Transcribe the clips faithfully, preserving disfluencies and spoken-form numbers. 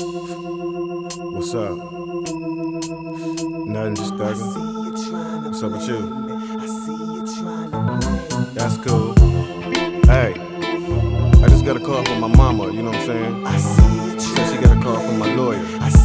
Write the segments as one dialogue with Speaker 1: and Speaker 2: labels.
Speaker 1: What's up? Nothing, just thuggin'. What's up with you? That's cool. Hey, I just got a call from my mama, you know what I'm saying? She said she got a call from my lawyer.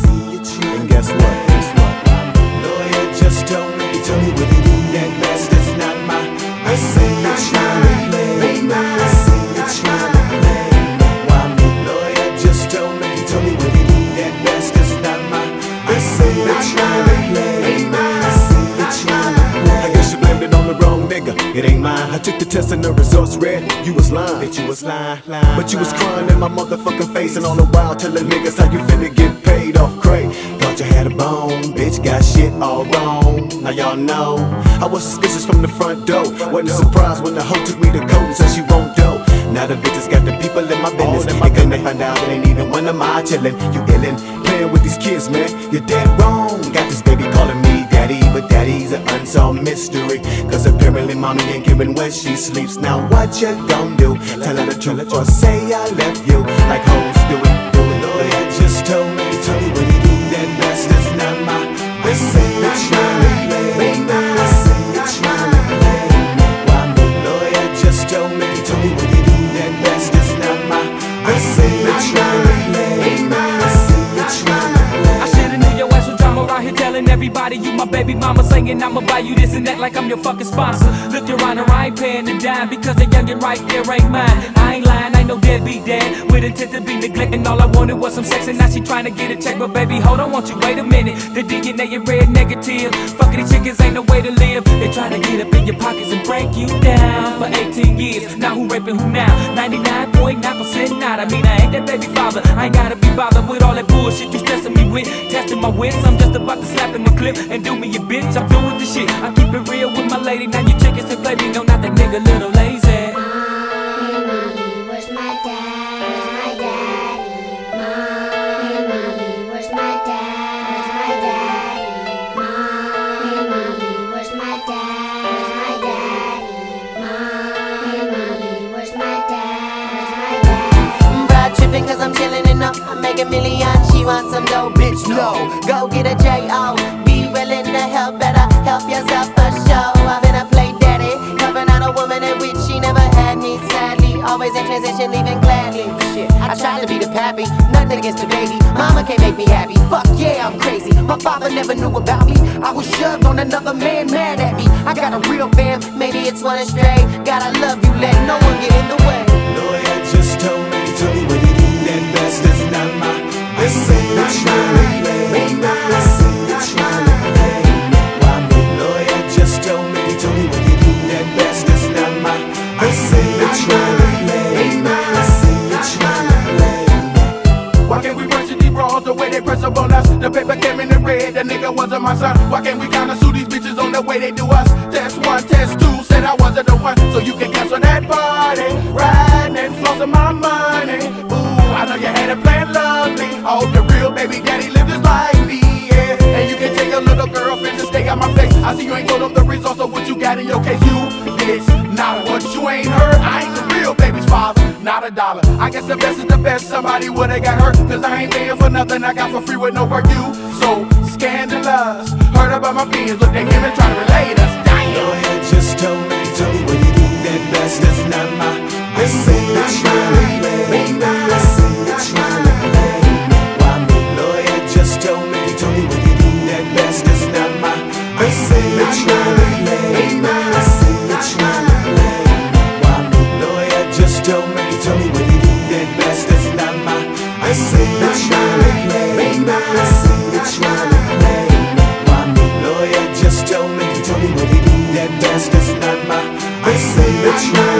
Speaker 1: And guess what? Guess what?
Speaker 2: Lawyer just told me, he told me what he did, that best is not mine. I say you're trying to play me. I say you're trying to play me. Why me? Lawyer just told me, he told me what he did, that best is not mine. I say you're trying to play me. I say you're trying to play me. I guess you blamed it on the wrong nigga. It ain't mine. I took the test and the results read. You was lying, bitch. You was lying, lying. But you was crying in my motherfucking face, and all the while telling niggas how you finna get paid off crazy. Thought you had a bone, bitch, got shit all wrong. Now y'all know I was suspicious from the front door. Wasn't surprised when the hoe took me to court and said she won't dough. Now the bitches got the people in my business, and then they find out it ain't even one of my chillin'. You illin', playing with these kids, man. You're dead wrong. Got this baby calling me daddy, but daddy's an unsolved mystery. Cause apparently mommy ain't giving where she sleeps. Now what you gon' do? Tell her the truth or say I left you like hoes do it, do it. Lawyer just told me, told me what he did. That best is not mine. I say you're trying to play me. I say you're trying to play me. Why me? Lawyer just told me, he told me what he did. That best is not mine. I say you're trying to play me. I say you're trying to play me.
Speaker 3: I shoulda knew your ass was drama around here telling everybody you my baby mama, saying I'ma buy you this and that like I'm your fucking sponsor. Look, your honor, I ain't paying a dime because the youngin' right there ain't mine. I ain't lying, I ain't no deadbeat dad with intent to be neglecting. All I wanted was some sex and now she trying to get a check. But baby, hold on, won't you wait a minute? The D N A is red negative. Fucking these chickens ain't no way to live. They trying to get up in your pockets and break you down for eighteen years. Now who raping who now? ninety-nine point nine percent not. I mean, I ain't that baby father. I ain't gotta be bothered with all that bullshit you stressing me with. Testing my wits, I'm just about to slap in the clip and do me a bitch. I'm through with the shit. I keep it real with my lady. Now you chickens to play me. No, not that nigga, little lazy.
Speaker 4: Mommy, where's my dad? Where's my daddy? Mommy, where's my dad? Where's my daddy? Mommy, where's my dad? Where's my daddy? Mommy, where's my dad? Where's my daddy?
Speaker 5: Bruh, trippin' cause I'm chillin' enough. I make a million, she wants some dough, bitch, no. Go get a J O, be willing to help, better help yourself for sure. I've been a play daddy, covering out a woman in which she never had me, sadly. Always in transition, leaving gladly. Shit, I tried to be the pappy, nothing against the baby. Mama can't make me happy, fuck yeah, I'm crazy. My father never knew about me, I was shoved on another man, mad at me. I got a real fam, maybe it's one astray. Gotta love you, let no one get in the way.
Speaker 2: Lawyer just told me, told me what he did. That best is not mine. I say you're trying to play me. I say you're trying to play me. Why me? Lawyer just told me, he told me what he did. That best is not mine. I say you're trying to play me. I say you're trying to play me.
Speaker 6: Why can't we worship these bras the way they press up on us? The paper came in the red, the nigga wasn't my son. Why can't we kinda sue these bitches on the way they do us? Test one, test two, said I wasn't the one. So you can cancel that party, riding and flossing my money. Ooh, I know you had it planned lovely. I hope the real baby daddy lived his life, yeah. And you can take your little girlfriend to stay out my face. I see you ain't told them the results of what you got in your case. You, it's not what you ain't heard. I ain't the real baby's father, not a dollar. I guess the best is the best, somebody would've got hurt. Cause I ain't paying for nothing I got for free with no work. You so scandalous, heard about my peers, look at him and try to relate us. Damn.
Speaker 2: Lawyer just told me, told me what he did. That best is not mine. I say you're trying to play me. I say you're trying to play me. Why me? Lawyer just told me, he told me what he did. That best is not mine. I say you're trying to play me. I say you're trying to play me. Why me? Lawyer just told me, he told me what he did. That best is not mine. I say you're trying to play me. I say you're trying to play me. Why me? Lawyer just told me, he told me what he did. That best is not mine. I say you're trying